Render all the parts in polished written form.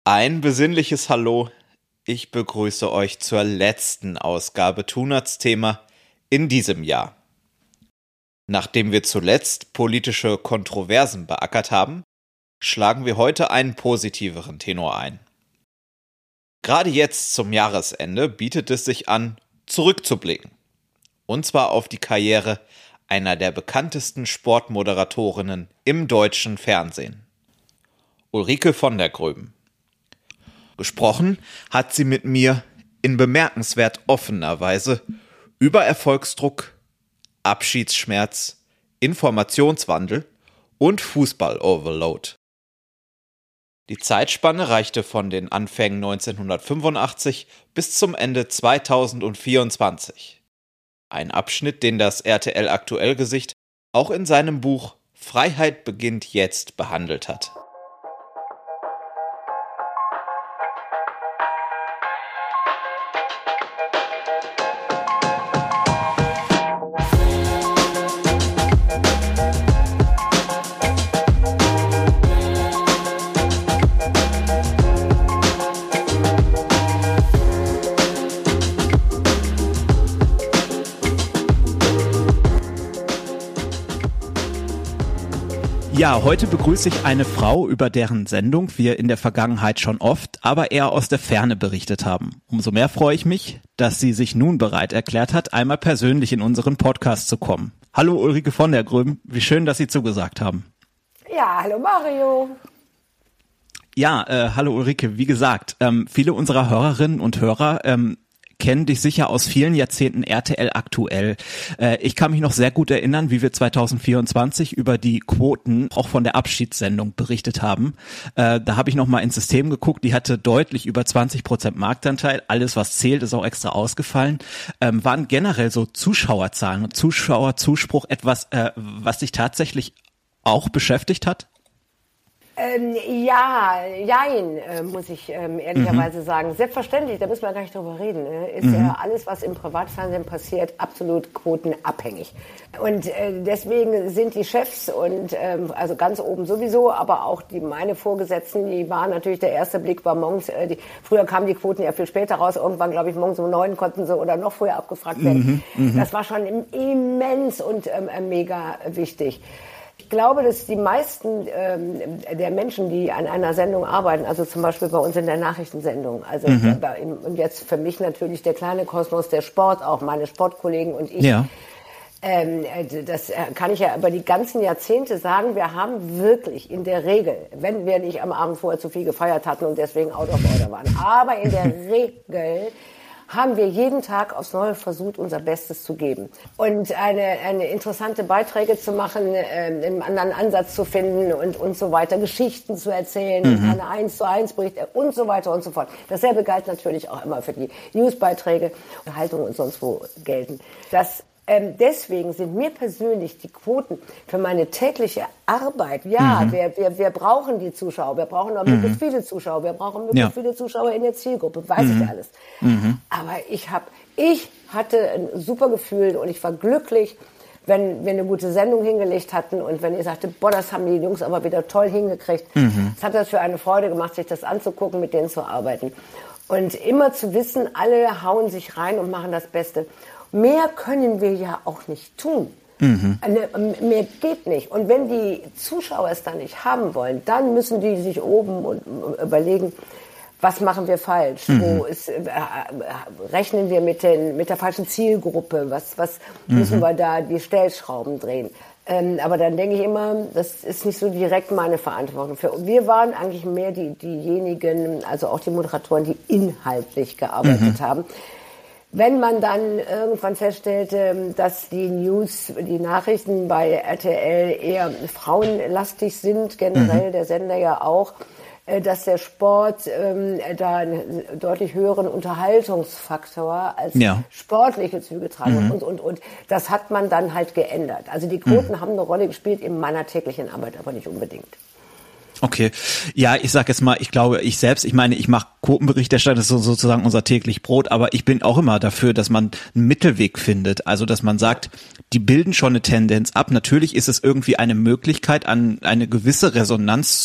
Ein besinnliches Hallo. Ich begrüße euch zur letzten Ausgabe Thema in diesem Jahr. Nachdem wir zuletzt politische Kontroversen beackert haben, schlagen wir heute einen positiveren Tenor ein. Gerade jetzt zum Jahresende bietet es sich an, zurückzublicken. Und zwar auf die Karriere einer der bekanntesten Sportmoderatorinnen im deutschen Fernsehen. Ulrike von der Gröben. Gesprochen hat sie mit mir in bemerkenswert offener Weise über Erfolgsdruck, Abschiedsschmerz, Informationswandel und Fußball-Overload. Die Zeitspanne reichte von den Anfängen 1985 bis zum Ende 2024. Ein Abschnitt, den das RTL Aktuell-Gesicht auch in seinem Buch Freiheit beginnt jetzt behandelt hat. Ja, heute begrüße ich eine Frau, über deren Sendung wir in der Vergangenheit schon oft, aber eher aus der Ferne berichtet haben. Umso mehr freue ich mich, dass sie sich nun bereit erklärt hat, einmal persönlich in unseren Podcast zu kommen. Hallo Ulrike von der Gröben, wie schön, dass Sie zugesagt haben. Ja, hallo Mario. Ja, hallo Ulrike, wie gesagt, viele unserer Hörerinnen und Hörer kennen dich sicher aus vielen Jahrzehnten RTL Aktuell. Ich kann mich noch sehr gut erinnern, wie wir 2024 über die Quoten auch von der Abschiedssendung berichtet haben. Da habe ich noch mal ins System geguckt, die hatte deutlich über 20% Marktanteil. Alles, was zählt, ist auch extra ausgefallen. Waren generell so Zuschauerzahlen und Zuschauerzuspruch etwas, was dich tatsächlich auch beschäftigt hat? Muss ich ehrlicherweise sagen. Selbstverständlich, da müssen wir gar nicht drüber reden. Ist ja alles, was im Privatfernsehen passiert, absolut quotenabhängig. Und deswegen sind die Chefs und also ganz oben sowieso, aber auch meine Vorgesetzten, die waren natürlich, der erste Blick war morgens, früher kamen die Quoten ja viel später raus, irgendwann glaube ich morgens um 9 konnten sie oder noch früher abgefragt werden. Das war schon immens und mega wichtig. Ich glaube, dass die meisten der Menschen, die an einer Sendung arbeiten, also zum Beispiel bei uns in der Nachrichtensendung, also und jetzt für mich natürlich der kleine Kosmos, der Sport, auch meine Sportkollegen und ich, das kann ich ja über die ganzen Jahrzehnte sagen, wir haben wirklich in der Regel, wenn wir nicht am Abend vorher zu viel gefeiert hatten und deswegen out of order waren, aber in der Regel haben wir jeden Tag aufs Neue versucht, unser Bestes zu geben. Und eine interessante Beiträge zu machen, einen anderen Ansatz zu finden und so weiter, Geschichten zu erzählen, eine 1:1 Berichte und so weiter und so fort. Dasselbe galt natürlich auch immer für die Newsbeiträge, Haltung und sonst wo gelten. Deswegen sind mir persönlich die Quoten für meine tägliche Arbeit, wir brauchen die Zuschauer, wir brauchen noch möglichst viele Zuschauer, wir brauchen möglichst viele Zuschauer in der Zielgruppe, weiß ich alles. Aber ich hatte ein super Gefühl und ich war glücklich, wenn wir eine gute Sendung hingelegt hatten und wenn ihr sagte, boah, das haben die Jungs aber wieder toll hingekriegt. Es hat das für eine Freude gemacht, sich das anzugucken, mit denen zu arbeiten. Und immer zu wissen, alle hauen sich rein und machen das Beste. Mehr können wir ja auch nicht tun. Mehr geht nicht. Und wenn die Zuschauer es dann nicht haben wollen, dann müssen die sich oben und überlegen, was machen wir falsch? Rechnen wir mit der falschen Zielgruppe? Was müssen wir da die Stellschrauben drehen? Aber dann denke ich immer, das ist nicht so direkt meine Verantwortung. Wir waren eigentlich mehr diejenigen, also auch die Moderatoren, die inhaltlich gearbeitet haben. Wenn man dann irgendwann feststellte, dass die Nachrichten bei RTL eher frauenlastig sind, generell der Sender ja auch, dass der Sport da einen deutlich höheren Unterhaltungsfaktor als sportliche Züge tragen und das hat man dann halt geändert. Also die Quoten haben eine Rolle gespielt in meiner täglichen Arbeit, aber nicht unbedingt. Okay, ja, ich sag jetzt mal, ich glaube, ich mache Quotenberichterstattung, das ist sozusagen unser täglich Brot, aber ich bin auch immer dafür, dass man einen Mittelweg findet, also dass man sagt, die bilden schon eine Tendenz ab. Natürlich ist es irgendwie eine Möglichkeit, an eine gewisse Resonanz zu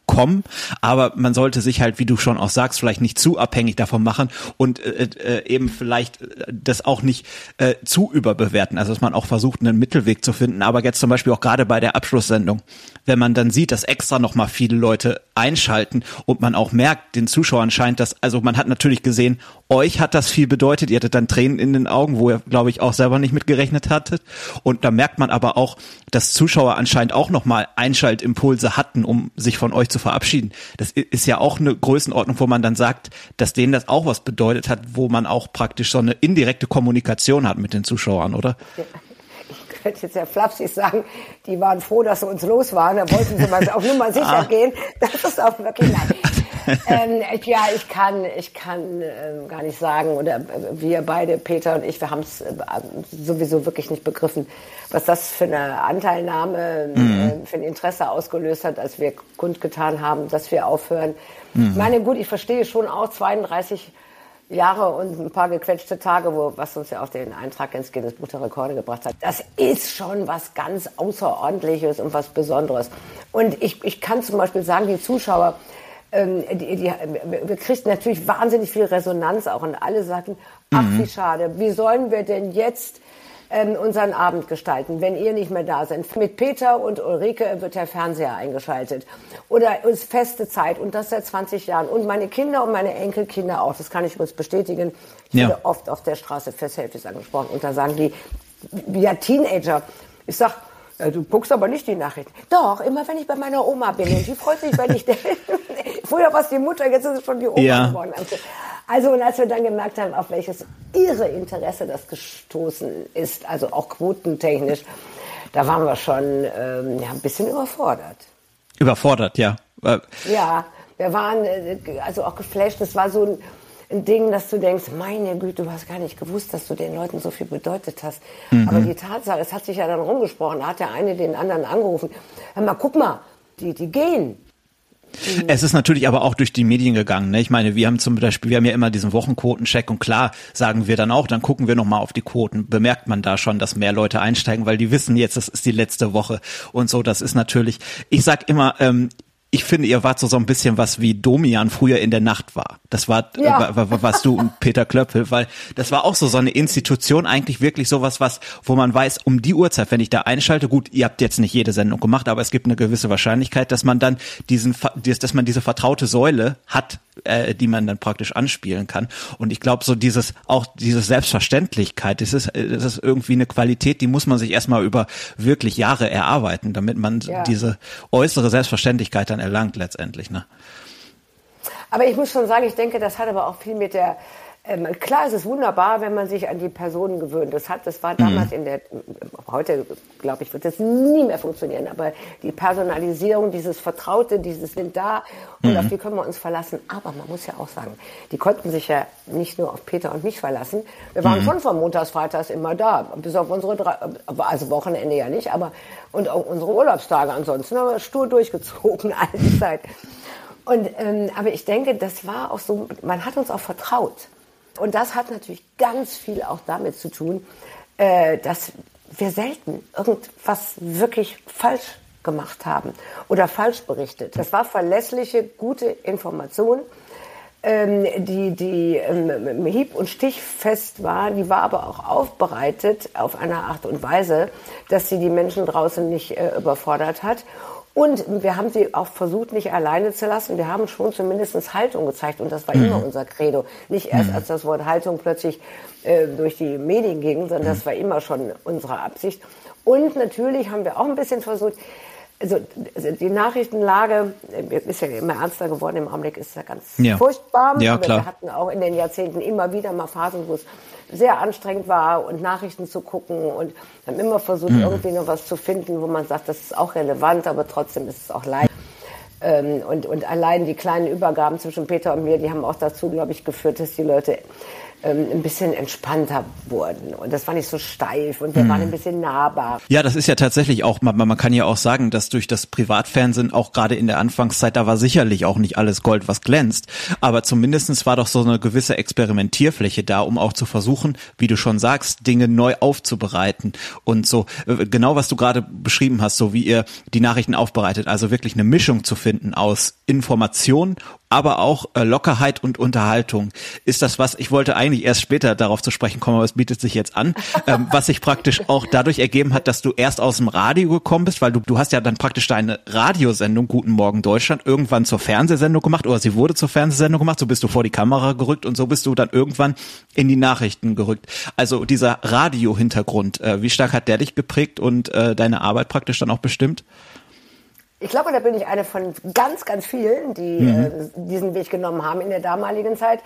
kommen, aber man sollte sich halt, wie du schon auch sagst, vielleicht nicht zu abhängig davon machen und eben vielleicht das auch nicht zu überbewerten, also dass man auch versucht, einen Mittelweg zu finden, aber jetzt zum Beispiel auch gerade bei der Abschlusssendung, wenn man dann sieht, dass extra noch mal viele Leute einschalten und man auch merkt, den Zuschauern scheint das, also man hat natürlich gesehen, euch hat das viel bedeutet, ihr hattet dann Tränen in den Augen, wo ihr, glaube ich, auch selber nicht mitgerechnet hattet, und da merkt man aber auch, dass Zuschauer anscheinend auch noch mal Einschaltimpulse hatten, um sich von euch zu verabschieden. Das ist ja auch eine Größenordnung, wo man dann sagt, dass denen das auch was bedeutet hat, wo man auch praktisch so eine indirekte Kommunikation hat mit den Zuschauern, oder? Ja. Ich könnte jetzt ja flapsig sagen, die waren froh, dass sie uns los waren, da wollten sie mal auf Nummer sicher gehen. Das ist auch wirklich nein. Ja, ich kann gar nicht sagen, oder wir beide, Peter und ich, wir haben es sowieso wirklich nicht begriffen, was das für eine Anteilnahme, für ein Interesse ausgelöst hat, als wir kundgetan haben, dass wir aufhören. Ich meine, gut, ich verstehe schon auch 32 Jahre und ein paar gequetschte Tage, was uns ja auch den Eintrag ins Guinness Buch der Rekorde gebracht hat. Das ist schon was ganz Außerordentliches und was Besonderes. Und ich kann zum Beispiel sagen, die Zuschauer, wir kriegten natürlich wahnsinnig viel Resonanz auch, und alle sagten, ach wie schade, wie sollen wir denn jetzt unseren Abend gestalten, wenn ihr nicht mehr da seid. Mit Peter und Ulrike wird der Fernseher eingeschaltet. Oder ist feste Zeit, und das seit 20 Jahren. Und meine Kinder und meine Enkelkinder auch, das kann ich übrigens bestätigen. Ich werde oft auf der Straße für Selfies angesprochen, und da sagen die, ja, Teenager. Ich sag, du guckst aber nicht die Nachrichten. Doch, immer wenn ich bei meiner Oma bin, und die freut sich, wenn ich früher war es die Mutter, jetzt ist es schon die Oma geworden. Also, und als wir dann gemerkt haben, auf welches irre Interesse das gestoßen ist, also auch quotentechnisch, da waren wir schon ein bisschen überfordert. Überfordert, ja. Ja, wir waren also auch geflasht. Das war so ein Ding, dass du denkst, meine Güte, du hast gar nicht gewusst, dass du den Leuten so viel bedeutet hast. Aber die Tatsache, es hat sich ja dann rumgesprochen, da hat der eine den anderen angerufen. Hör mal, guck mal, die gehen. Es ist natürlich aber auch durch die Medien gegangen, ne? Ich meine, wir haben ja immer diesen Wochenquotencheck, und klar sagen wir dann auch, dann gucken wir nochmal auf die Quoten, bemerkt man da schon, dass mehr Leute einsteigen, weil die wissen jetzt, das ist die letzte Woche und so. Das ist natürlich, ich sag immer, ich finde, ihr wart so ein bisschen was wie Domian früher in der Nacht war. Das war, was du und Peter Klöppel, weil das war auch so eine Institution, eigentlich wirklich sowas, wo man weiß, um die Uhrzeit, wenn ich da einschalte, gut, ihr habt jetzt nicht jede Sendung gemacht, aber es gibt eine gewisse Wahrscheinlichkeit, dass man dann dass man diese vertraute Säule hat, die man dann praktisch anspielen kann. Und ich glaube, diese Selbstverständlichkeit, das ist irgendwie eine Qualität, die muss man sich erstmal über wirklich Jahre erarbeiten, damit man diese äußere Selbstverständlichkeit dann erlangt letztendlich, ne? Aber ich muss schon sagen, ich denke, das hat aber auch viel mit der, klar, es ist wunderbar, wenn man sich an die Personen gewöhnt. Das war damals heute, glaube ich, wird das nie mehr funktionieren, aber die Personalisierung, dieses Vertraute, dieses sind da, und auf die können wir uns verlassen. Aber man muss ja auch sagen, die konnten sich ja nicht nur auf Peter und mich verlassen. Wir waren schon von montags, freitags immer da, bis auf unsere also Wochenende ja nicht, und auch unsere Urlaubstage ansonsten haben wir stur durchgezogen, all die Zeit. Und, aber ich denke, das war auch so, man hat uns auch vertraut. Und das hat natürlich ganz viel auch damit zu tun, dass wir selten irgendwas wirklich falsch gemacht haben oder falsch berichtet. Das war verlässliche, gute Information, die hieb- und stichfest war. Die war aber auch aufbereitet auf eine Art und Weise, dass sie die Menschen draußen nicht überfordert hat. Und wir haben sie auch versucht, nicht alleine zu lassen. Wir haben schon zumindest Haltung gezeigt. Und das war immer unser Credo. Nicht erst, als das Wort Haltung plötzlich durch die Medien ging, sondern das war immer schon unsere Absicht. Und natürlich haben wir auch ein bisschen versucht, also die Nachrichtenlage ist ja immer ernster geworden. Im Augenblick ist ja ganz furchtbar. Ja, aber klar. wir hatten auch in den Jahrzehnten immer wieder mal Phasen, wo es sehr anstrengend war, und Nachrichten zu gucken, und haben immer versucht, irgendwie noch was zu finden, wo man sagt, das ist auch relevant, aber trotzdem ist es auch leicht. Und allein die kleinen Übergaben zwischen Peter und mir, die haben auch dazu, glaube ich, geführt, dass die Leute ein bisschen entspannter wurden und das war nicht so steif und wir waren ein bisschen nahbar. Ja, das ist ja tatsächlich auch, man kann ja auch sagen, dass durch das Privatfernsehen auch gerade in der Anfangszeit, da war sicherlich auch nicht alles Gold, was glänzt, aber zumindestens war doch so eine gewisse Experimentierfläche da, um auch zu versuchen, wie du schon sagst, Dinge neu aufzubereiten und so, genau was du gerade beschrieben hast, so wie ihr die Nachrichten aufbereitet, also wirklich eine Mischung zu finden aus Information, aber auch Lockerheit und Unterhaltung. Ist das was, ich wollte eigentlich erst später darauf zu sprechen kommen, aber es bietet sich jetzt an, was sich praktisch auch dadurch ergeben hat, dass du erst aus dem Radio gekommen bist, weil du hast ja dann praktisch deine Radiosendung Guten Morgen Deutschland irgendwann zur Fernsehsendung gemacht oder sie wurde zur Fernsehsendung gemacht, so bist du vor die Kamera gerückt und so bist du dann irgendwann in die Nachrichten gerückt. Also dieser Radio-Hintergrund, wie stark hat der dich geprägt und deine Arbeit praktisch dann auch bestimmt? Ich glaube, da bin ich eine von ganz, ganz vielen, die diesen Weg genommen haben in der damaligen Zeit.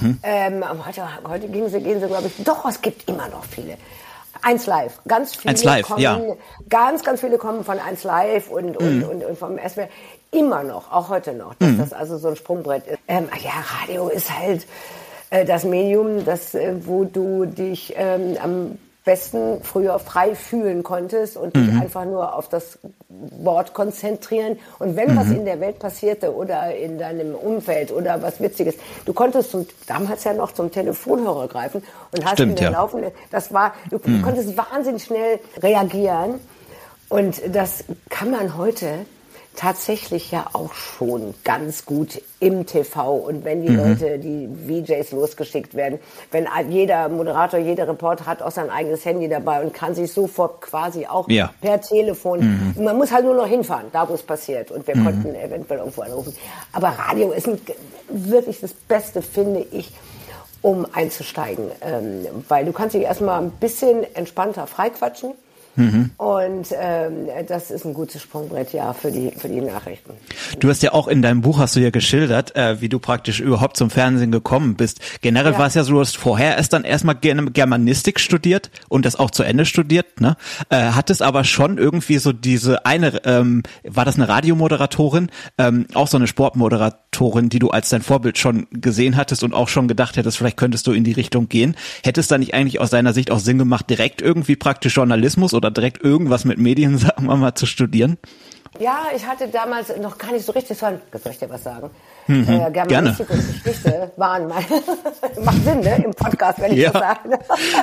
Heute gehen sie, glaube ich, doch, es gibt immer noch viele. 1 Live, ganz viele kommen, ganz viele kommen von 1 Live und vom SWR. Immer noch, auch heute noch, dass das also so ein Sprungbrett ist. Radio ist halt das Medium, wo du dich am besten früher frei fühlen konntest und dich einfach nur auf das Wort konzentrieren. Und wenn was in der Welt passierte oder in deinem Umfeld oder was Witziges, du konntest damals ja noch zum Telefonhörer greifen und hast in der laufenden, du konntest wahnsinnig schnell reagieren. Und das kann man heute tatsächlich ja auch schon ganz gut im TV und wenn die Leute, die VJs losgeschickt werden, wenn jeder Moderator, jeder Reporter hat auch sein eigenes Handy dabei und kann sich sofort quasi auch per Telefon, man muss halt nur noch hinfahren, da wo es passiert und wir konnten eventuell irgendwo anrufen. Aber Radio ist wirklich das Beste, finde ich, um einzusteigen, weil du kannst dich erstmal ein bisschen entspannter freiquatschen. Und das ist ein gutes Sprungbrett, für die Nachrichten. Du hast ja auch in deinem Buch, hast du ja geschildert, wie du praktisch überhaupt zum Fernsehen gekommen bist. Generell war es ja so, du hast vorher erstmal Germanistik studiert und das auch zu Ende studiert, ne? Hattest aber schon irgendwie so diese war das eine Radiomoderatorin, auch so eine Sportmoderatorin, die du als dein Vorbild schon gesehen hattest und auch schon gedacht hättest, vielleicht könntest du in die Richtung gehen. Hättest da nicht eigentlich aus deiner Sicht auch Sinn gemacht, direkt irgendwie praktisch Journalismus oder direkt irgendwas mit Medien, sagen wir mal, zu studieren? Ja, ich hatte damals noch gar nicht so richtig, soll ich dir was sagen? Germanistik und Geschichte waren macht Sinn, ne, im Podcast, wenn ich das sage.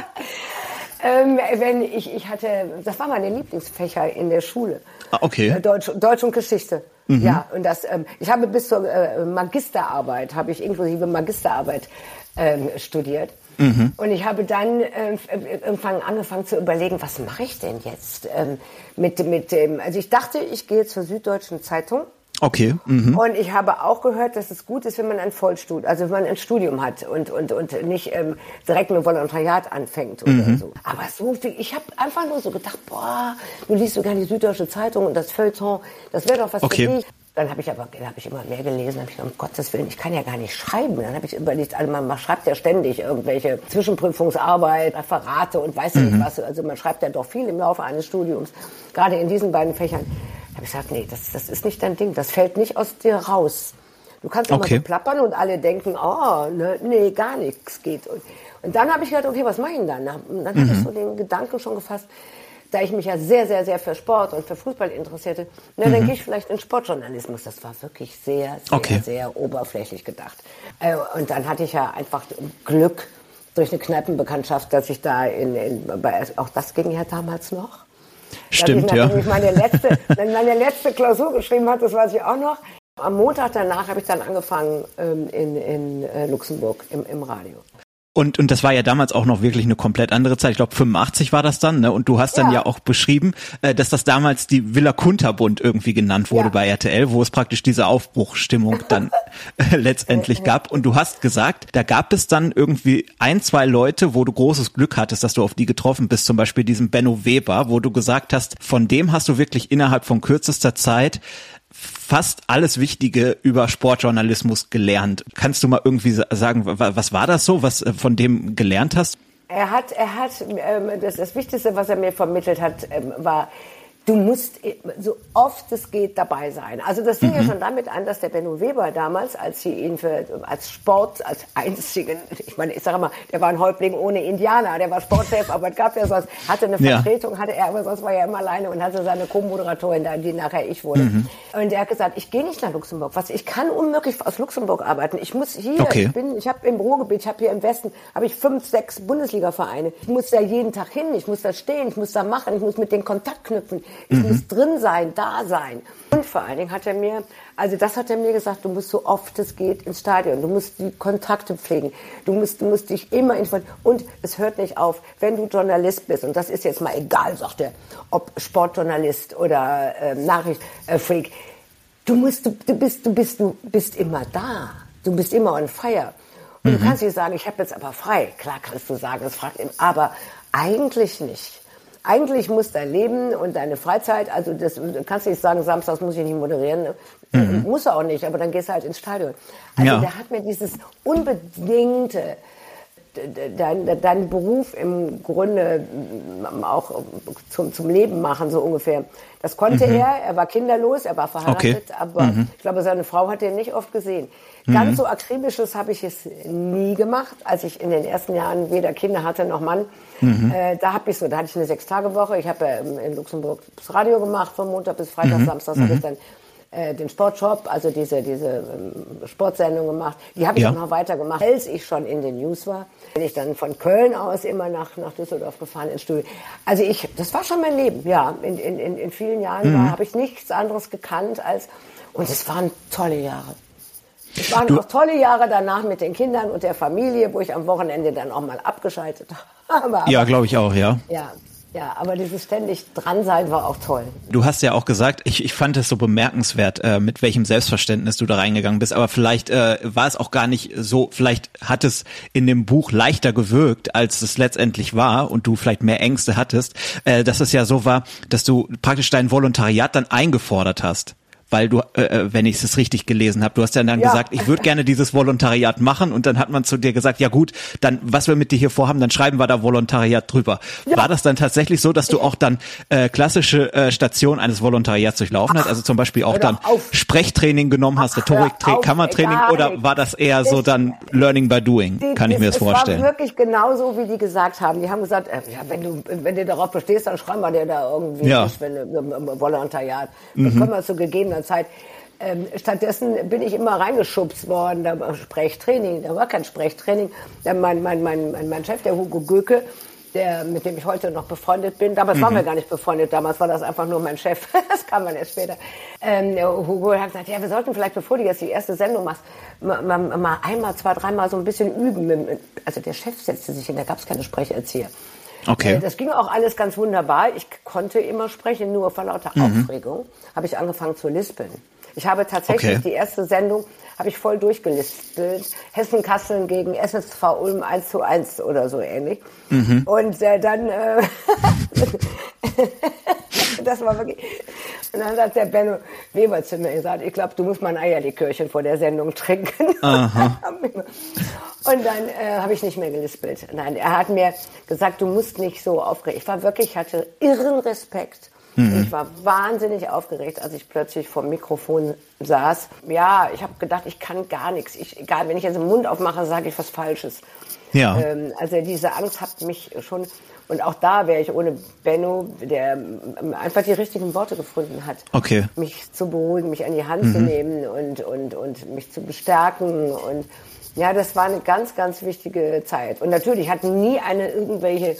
Ich hatte, das waren meine Lieblingsfächer in der Schule. Okay. Deutsch und Geschichte. Ja, und ich habe bis zur Magisterarbeit, inklusive Magisterarbeit studiert. Und ich habe dann irgendwann angefangen zu überlegen, was mache ich denn jetzt mit dem, also ich dachte, ich gehe zur Süddeutschen Zeitung. Okay. Und ich habe auch gehört, dass es gut ist, wenn man ein Vollstudium, also wenn man ein Studium hat und nicht direkt mit Volontariat anfängt oder so. Aber ich habe einfach nur so gedacht, du liest sogar die Süddeutsche Zeitung und das Feuilleton, das wäre doch was für dich. Dann habe ich immer mehr gelesen, habe ich gedacht, um Gottes Willen, ich kann ja gar nicht schreiben. Dann habe ich überlegt, also man schreibt ja ständig irgendwelche Zwischenprüfungsarbeit, Referate und weiß nicht was. Also man schreibt ja doch viel im Laufe eines Studiums, gerade in diesen beiden Fächern. Da habe ich gesagt, nee, das ist nicht dein Ding, das fällt nicht aus dir raus. Du kannst immer so plappern und alle denken, nee, gar nichts geht. Und dann habe ich gedacht, okay, was mache ich denn dann? Und dann habe ich so den Gedanken schon gefasst, da ich mich ja sehr, sehr, sehr für Sport und für Fußball interessierte, dann gehe ich vielleicht in Sportjournalismus. Das war wirklich sehr, sehr, sehr oberflächlich gedacht. Und dann hatte ich ja einfach Glück durch eine Kneipenbekanntschaft, dass ich da auch das ging ja damals noch. Stimmt, dass ich meine letzte Klausur geschrieben habe, das weiß ich auch noch. Am Montag danach habe ich dann angefangen in Luxemburg im Radio. Und das war ja damals auch noch wirklich eine komplett andere Zeit. Ich glaube 85 war das dann, ne? Und du hast dann ja auch beschrieben, dass das damals die Villa Kunterbund irgendwie genannt wurde bei RTL, wo es praktisch diese Aufbruchstimmung dann letztendlich gab. Und du hast gesagt, da gab es dann irgendwie 1-2 Leute, wo du großes Glück hattest, dass du auf die getroffen bist. Zum Beispiel diesen Benno Weber, wo du gesagt hast, von dem hast du wirklich innerhalb von kürzester Zeit fast alles Wichtige über Sportjournalismus gelernt. Kannst du mal irgendwie sagen, was war das so, was von dem gelernt hast? Er hat das Wichtigste, was er mir vermittelt hat, war Du musst so oft es geht dabei sein. Also das fing ja schon damit an, dass der Benno Weber damals, als sie ihn als einzigen, ich meine, ich sage immer, der war ein Häuptling ohne Indianer, der war Sportchef, aber es gab ja sonst, hatte eine Vertretung, hatte er, aber sonst war er immer alleine und hatte seine Co-Moderatorin da, die nachher ich wurde. Und er hat gesagt, ich gehe nicht nach Luxemburg. Ich kann unmöglich aus Luxemburg arbeiten. Ich muss hier, ich habe im Ruhrgebiet, ich habe hier im Westen, habe ich 5, 6 Bundesliga-Vereine. Ich muss da jeden Tag hin, ich muss da stehen, ich muss da machen, ich muss mit denen Kontakt knüpfen. Ich muss drin sein, da sein. Und vor allen Dingen hat er mir gesagt, du musst so oft es geht ins Stadion. Du musst die Kontakte pflegen. Du musst dich immer informieren. Und es hört nicht auf, wenn du Journalist bist. Und das ist jetzt mal egal, sagt er, ob Sportjournalist oder Nachrichtenfreak. Du bist immer da. Du bist immer on fire. Und du kannst nicht sagen, ich habe jetzt aber frei. Klar kannst du sagen, das fragt ihn, aber eigentlich nicht. Eigentlich muss dein Leben und deine Freizeit, also du kannst nicht sagen, samstags muss ich nicht moderieren, muss er auch nicht, aber dann gehst du halt ins Stadion. Also der hat mir dieses unbedingte, deinen Beruf im Grunde auch zum Leben machen, so ungefähr. Das konnte er war kinderlos, er war verheiratet, aber ich glaube, seine Frau hat ihn nicht oft gesehen. Ganz so akribisches habe ich es nie gemacht, als ich in den ersten Jahren weder Kinder hatte noch Mann. Da hatte ich eine 6-Tage-Woche. Ich habe in Luxemburg das Radio gemacht, von Montag bis Freitag, Samstags habe ich dann den Sportshop, also diese Sportsendung gemacht. Die habe ich auch noch weiter gemacht, als ich schon in den News war. Bin ich dann von Köln aus immer nach Düsseldorf gefahren ins Studio. Also das war schon mein Leben, ja. In vielen Jahren habe ich nichts anderes gekannt und es waren tolle Jahre. Es waren auch tolle Jahre danach mit den Kindern und der Familie, wo ich am Wochenende dann auch mal abgeschaltet habe. Ja, glaube ich auch, ja. Ja, aber dieses ständig Dransein war auch toll. Du hast ja auch gesagt, ich fand es so bemerkenswert, mit welchem Selbstverständnis du da reingegangen bist, aber vielleicht war es auch gar nicht so, vielleicht hat es in dem Buch leichter gewirkt, als es letztendlich war und du vielleicht mehr Ängste hattest, dass es ja so war, dass du praktisch dein Volontariat dann eingefordert hast. Weil du, wenn ich es richtig gelesen habe, du hast ja dann gesagt, ich würde gerne dieses Volontariat machen und dann hat man zu dir gesagt, ja gut, dann, was wir mit dir hier vorhaben, dann schreiben wir da Volontariat drüber. Ja. War das dann tatsächlich so, dass du auch dann klassische Stationen eines Volontariats durchlaufen hast, also zum Beispiel auch dann Sprechtraining genommen hast, Rhetoriktraining, Kammertraining, oder war das eher so dann Learning by Doing? Kann ich mir das vorstellen? Es war wirklich genauso, wie die gesagt haben. Die haben gesagt, wenn du darauf bestehst, dann schreiben wir dir da irgendwie Volontariat. Das können wir zu gegebener Zeit. Stattdessen bin ich immer reingeschubst worden, da war Sprechtraining, da war kein Sprechtraining. Mein Chef, der Hugo Göke, mit dem ich heute noch befreundet bin, damals waren wir gar nicht befreundet, damals war das einfach nur mein Chef, das kam dann erst später. Hugo hat gesagt, ja, wir sollten vielleicht, bevor du jetzt die erste Sendung machst, mal einmal, 2, 3 Mal so ein bisschen üben. Also der Chef setzte sich hin, da gab es keine Sprecherzieher. Okay. Das ging auch alles ganz wunderbar. Ich konnte immer sprechen, nur vor lauter Aufregung habe ich angefangen zu lispeln. Ich habe tatsächlich die erste Sendung habe ich voll durchgelispelt. Hessen-Kassel gegen SSV Ulm 1:1 oder so ähnlich. Und dann das war wirklich. Und dann hat der Benno Weber zu mir gesagt, ich glaube, du musst mal ein Eierlikörchen vor der Sendung trinken. Aha. Und dann habe ich nicht mehr gelispelt. Nein, er hat mir gesagt, du musst nicht so aufgeregt. Ich hatte irren Respekt. Ich war wahnsinnig aufgeregt, als ich plötzlich vor dem Mikrofon saß. Ja, ich habe gedacht, ich kann gar nichts. Egal, wenn ich jetzt den Mund aufmache, sage ich was Falsches. Ja. Also diese Angst hat mich schon. Und auch da wäre ich ohne Benno, der einfach die richtigen Worte gefunden hat. Okay. Mich zu beruhigen, mich an die Hand zu nehmen und mich zu bestärken. Und ja, das war eine ganz, ganz wichtige Zeit. Und natürlich hatten nie irgendwelche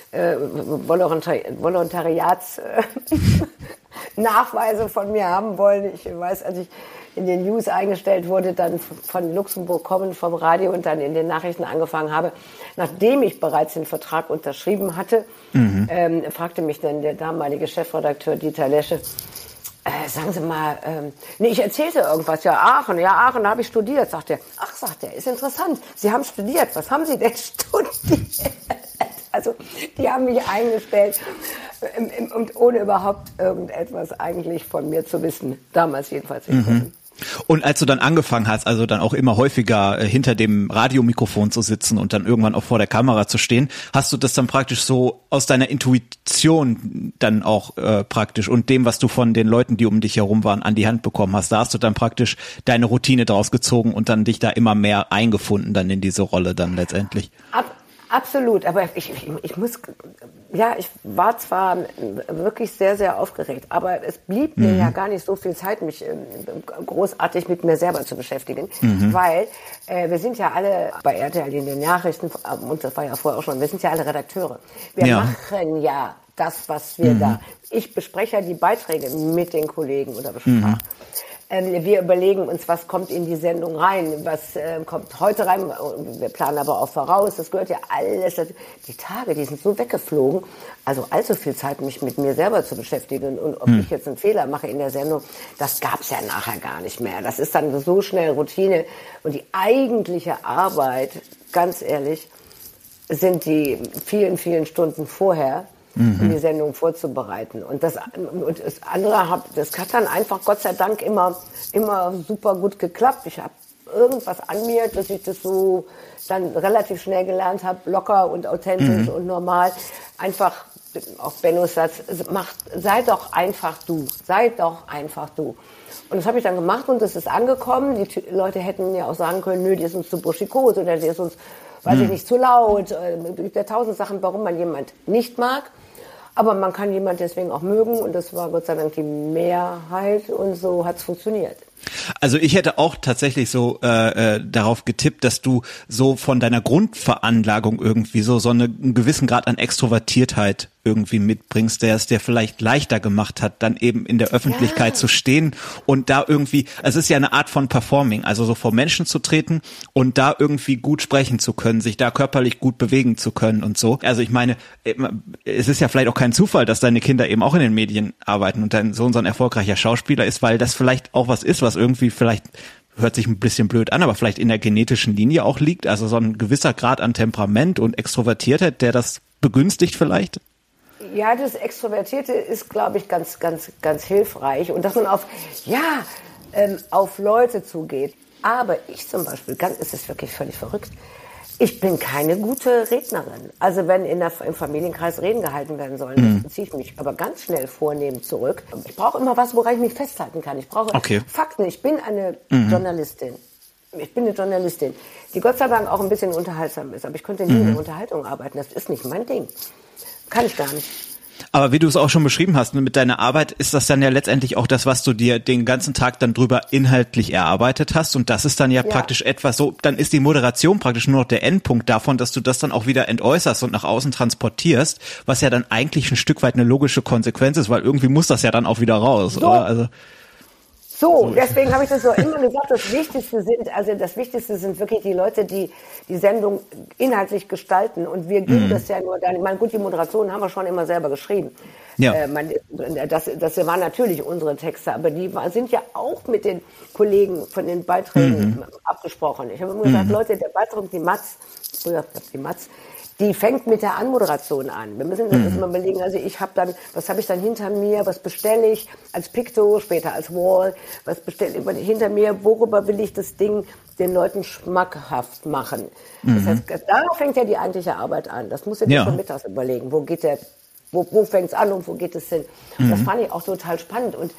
Volontariats-Nachweise von mir haben wollen. Ich weiß, als ich in den News eingestellt wurde, dann von Luxemburg kommen, vom Radio und dann in den Nachrichten angefangen habe, nachdem ich bereits den Vertrag unterschrieben hatte, fragte mich dann der damalige Chefredakteur Dieter Lesche, sagen Sie mal, ich erzählte irgendwas, Aachen, da habe ich studiert, sagt er. Ach, sagt er, ist interessant, Sie haben studiert, was haben Sie denn studiert? Also, die haben mich eingestellt und ohne überhaupt irgendetwas eigentlich von mir zu wissen. Damals jedenfalls. Und als du dann angefangen hast, also dann auch immer häufiger hinter dem Radiomikrofon zu sitzen und dann irgendwann auch vor der Kamera zu stehen, hast du das dann praktisch so aus deiner Intuition dann auch praktisch und dem, was du von den Leuten, die um dich herum waren, an die Hand bekommen hast, da hast du dann praktisch deine Routine draus gezogen und dann dich da immer mehr eingefunden dann in diese Rolle dann letztendlich? Absolut, aber ich war zwar wirklich sehr, sehr aufgeregt, aber es blieb mir ja gar nicht so viel Zeit, mich großartig mit mir selber zu beschäftigen, weil wir sind ja alle bei RTL in den Nachrichten, und das war ja vorher auch schon, wir sind ja alle Redakteure. Wir machen ja das, was wir da. Ich bespreche ja die Beiträge mit den Kollegen oder besprach. Wir überlegen uns, was kommt in die Sendung rein, was kommt heute rein. Wir planen aber auch voraus. Das gehört ja alles. Die Tage, die sind so weggeflogen. Also allzu viel Zeit, mich mit mir selber zu beschäftigen. Und ob ich jetzt einen Fehler mache in der Sendung, das gab's ja nachher gar nicht mehr. Das ist dann so schnell Routine. Und die eigentliche Arbeit, ganz ehrlich, sind die vielen, vielen Stunden vorher, um die Sendung vorzubereiten. Und das andere das hat dann einfach Gott sei Dank immer super gut geklappt. Ich habe irgendwas an mir, dass ich das so dann relativ schnell gelernt habe, locker und authentisch und normal. Einfach, auch Bennos Satz, sei doch einfach du. Und das habe ich dann gemacht und das ist angekommen. Die Leute hätten ja auch sagen können, nö, die ist uns zu burschikos oder die ist uns, weiß ich nicht, zu laut. Es gibt ja 1000 Sachen, warum man jemand nicht mag. Aber man kann jemand deswegen auch mögen und das war Gott sei Dank die Mehrheit und so hat's funktioniert. Also ich hätte auch tatsächlich so darauf getippt, dass du so von deiner Grundveranlagung irgendwie so einen gewissen Grad an Extrovertiertheit irgendwie mitbringst, der es dir vielleicht leichter gemacht hat, dann eben in der Öffentlichkeit zu stehen und da irgendwie, es ist ja eine Art von Performing, also so vor Menschen zu treten und da irgendwie gut sprechen zu können, sich da körperlich gut bewegen zu können und so. Also ich meine, es ist ja vielleicht auch kein Zufall, dass deine Kinder eben auch in den Medien arbeiten und dein Sohn so ein erfolgreicher Schauspieler ist, weil das vielleicht auch was ist, was irgendwie vielleicht, hört sich ein bisschen blöd an, aber vielleicht in der genetischen Linie auch liegt, also so ein gewisser Grad an Temperament und Extrovertiertheit, der das begünstigt vielleicht? Ja, das Extrovertierte ist, glaube ich, ganz, ganz, ganz hilfreich. Und dass man auf Leute zugeht. Aber ich zum Beispiel, es ist wirklich völlig verrückt, ich bin keine gute Rednerin. Also wenn im Familienkreis Reden gehalten werden sollen, ziehe ich mich aber ganz schnell vornehm zurück. Ich brauche immer was, woran ich mich festhalten kann. Ich brauche Fakten. Ich bin eine Journalistin. Ich bin eine Journalistin, die Gott sei Dank auch ein bisschen unterhaltsam ist. Aber ich könnte nie in der Unterhaltung arbeiten. Das ist nicht mein Ding. Kann ich gar nicht. Aber wie du es auch schon beschrieben hast, mit deiner Arbeit ist das dann ja letztendlich auch das, was du dir den ganzen Tag dann drüber inhaltlich erarbeitet hast. Und das ist dann ja praktisch etwas so, dann ist die Moderation praktisch nur noch der Endpunkt davon, dass du das dann auch wieder entäußerst und nach außen transportierst, was ja dann eigentlich ein Stück weit eine logische Konsequenz ist, weil irgendwie muss das ja dann auch wieder raus, oder? Also So, deswegen habe ich das so immer gesagt, das Wichtigste sind wirklich die Leute, die die Sendung inhaltlich gestalten. Und wir geben das ja nur dann, ich meine, gut, die Moderation haben wir schon immer selber geschrieben. Ja. Das waren natürlich unsere Texte, aber die sind ja auch mit den Kollegen von den Beiträgen abgesprochen. Ich habe immer gesagt, Leute, der Beitrag, die Matz, die fängt mit der Anmoderation an. Wir müssen uns das mal überlegen, also was habe ich dann hinter mir, was bestelle ich als Picto, später als Wall, was bestelle ich hinter mir, worüber will ich das Ding den Leuten schmackhaft machen. Das heißt, da fängt ja die eigentliche Arbeit an. Das muss ich dir schon mittags überlegen, wo fängt es an und wo geht es hin. Und das fand ich auch total spannend. Und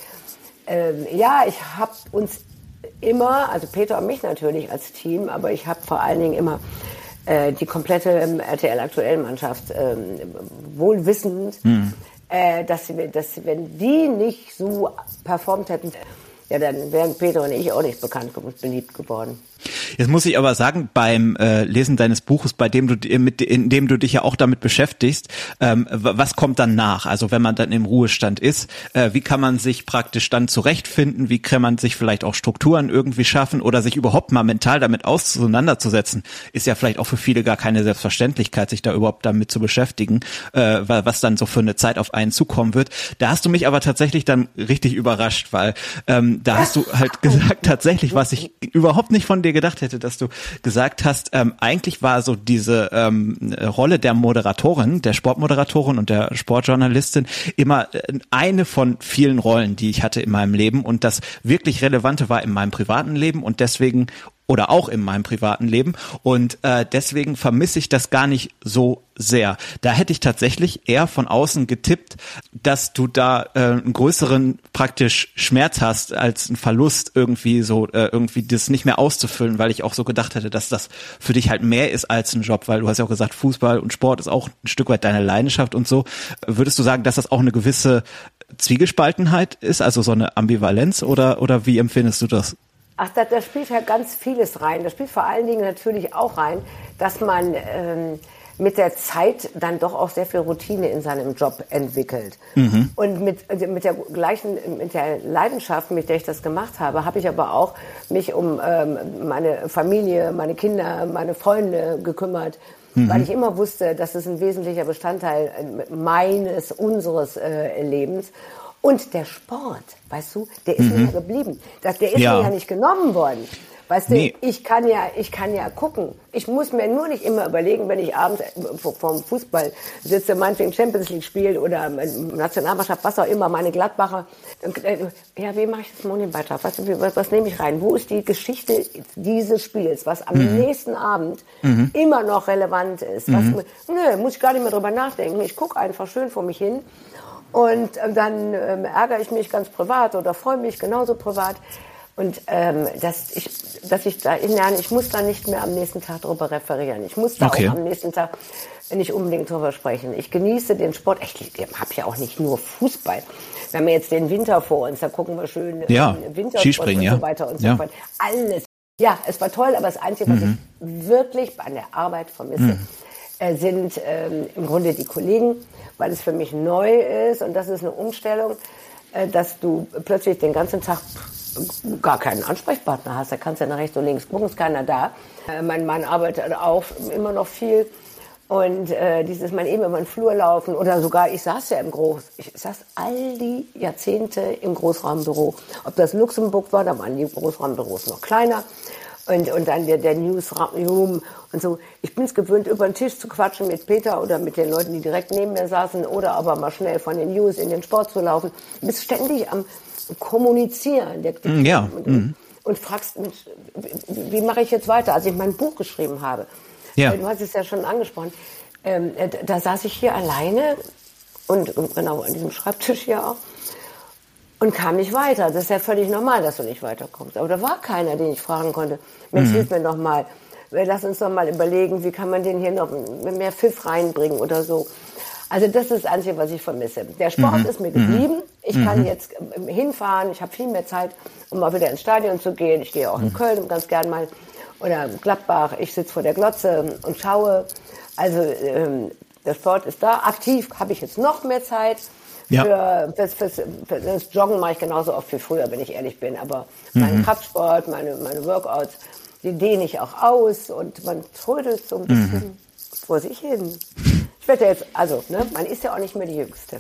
ich habe uns immer, also Peter und mich natürlich als Team, aber ich habe vor allen Dingen immer die komplette RTL-Aktuell-Mannschaft wohlwissend, dass wenn die nicht so performt hätten, ja, dann wären Peter und ich auch nicht bekannt und beliebt geworden. Jetzt muss ich aber sagen, beim Lesen deines Buches, in dem du dich ja auch damit beschäftigst, was kommt dann nach? Also wenn man dann im Ruhestand ist, wie kann man sich praktisch dann zurechtfinden? Wie kann man sich vielleicht auch Strukturen irgendwie schaffen oder sich überhaupt mal mental damit auseinanderzusetzen? Ist ja vielleicht auch für viele gar keine Selbstverständlichkeit, sich da überhaupt damit zu beschäftigen, was dann so für eine Zeit auf einen zukommen wird. Da hast du mich aber tatsächlich dann richtig überrascht, weil da hast du halt gesagt, tatsächlich, was ich überhaupt nicht von dir gedacht gedacht hätte, dass du gesagt hast, eigentlich war so diese Rolle der Moderatorin, der Sportmoderatorin und der Sportjournalistin immer eine von vielen Rollen, die ich hatte in meinem Leben, und das wirklich Relevante war in meinem privaten Leben und deswegen oder auch in meinem privaten Leben, und deswegen vermisse ich das gar nicht so sehr. Da hätte ich tatsächlich eher von außen getippt, dass du da einen größeren praktisch Schmerz hast als einen Verlust, irgendwie so irgendwie das nicht mehr auszufüllen, weil ich auch so gedacht hätte, dass das für dich halt mehr ist als ein Job, weil du hast ja auch gesagt, Fußball und Sport ist auch ein Stück weit deine Leidenschaft und so. Würdest du sagen, dass das auch eine gewisse Zwiegespaltenheit ist, also so eine Ambivalenz, oder wie empfindest du das? Ach, da spielt halt ganz vieles rein. Da spielt vor allen Dingen natürlich auch rein, dass man mit der Zeit dann doch auch sehr viel Routine in seinem Job entwickelt. Mhm. Und mit der Leidenschaft, mit der ich das gemacht habe, habe ich aber auch mich um meine Familie, meine Kinder, meine Freunde gekümmert, weil ich immer wusste, dass es ein wesentlicher Bestandteil unseres Lebens. Und der Sport, weißt du, der ist mir geblieben. Der ist mir ja nicht genommen worden. Weißt du, ich kann ja gucken. Ich muss mir nur nicht immer überlegen, wenn ich abends vorm Fußball sitze, meinetwegen Champions League spiele oder Nationalmannschaft, was auch immer, meine Gladbacher. Ja, wie mache ich das morgen im Beitrag? Was nehme ich rein? Wo ist die Geschichte dieses Spiels, was am nächsten Abend immer noch relevant ist? Muss ich gar nicht mehr drüber nachdenken. Ich gucke einfach schön vor mich hin. Und dann ärgere ich mich ganz privat oder freue mich genauso privat. Und dass ich da lerne, ich muss da nicht mehr am nächsten Tag drüber referieren. Ich muss da auch am nächsten Tag nicht unbedingt drüber sprechen. Ich genieße den Sport. Ich habe ja auch nicht nur Fußball. Wir haben ja jetzt den Winter vor uns, da gucken wir schön Wintersport Skispringen, und so weiter und so fort. Alles. Ja, es war toll, aber das Einzige, was ich wirklich an der Arbeit vermisse, sind im Grunde die Kollegen, weil es für mich neu ist, und das ist eine Umstellung, dass du plötzlich den ganzen Tag gar keinen Ansprechpartner hast. Da kannst du ja nach rechts und links gucken, ist keiner da. Mein Mann arbeitet auch immer noch viel, und man eben über den Flur laufen, oder sogar, ich saß all die Jahrzehnte im Großraumbüro. Ob das Luxemburg war, da waren die Großraumbüros noch kleiner. Und dann der Newsroom und so. Ich bin es gewöhnt, über den Tisch zu quatschen mit Peter oder mit den Leuten, die direkt neben mir saßen, oder aber mal schnell von den News in den Sport zu laufen. Du bist ständig am Kommunizieren. Und fragst mich, wie mache ich jetzt weiter? Als ich mein Buch geschrieben habe, du hast es ja schon angesprochen, da saß ich hier alleine und genau an diesem Schreibtisch hier auch. Und kam nicht weiter. Das ist ja völlig normal, dass du nicht weiterkommst. Aber da war keiner, den ich fragen konnte. Mensch, hilf mir doch mal. Lass uns doch mal überlegen, wie kann man den hier noch mehr Pfiff reinbringen oder so. Also das ist das Einzige, was ich vermisse. Der Sport ist mir geblieben. Ich kann jetzt hinfahren. Ich habe viel mehr Zeit, um mal wieder ins Stadion zu gehen. Ich gehe auch in Köln ganz gern mal. Oder Gladbach. Ich sitze vor der Glotze und schaue. Also der Sport ist da. Aktiv habe ich jetzt noch mehr Zeit. Für das Joggen mache ich genauso oft wie früher, wenn ich ehrlich bin. Aber meinen Kraftsport, meine Workouts, die dehne ich auch aus, und man trödelt so ein bisschen vor sich hin. Ich werde jetzt, man ist ja auch nicht mehr die Jüngste.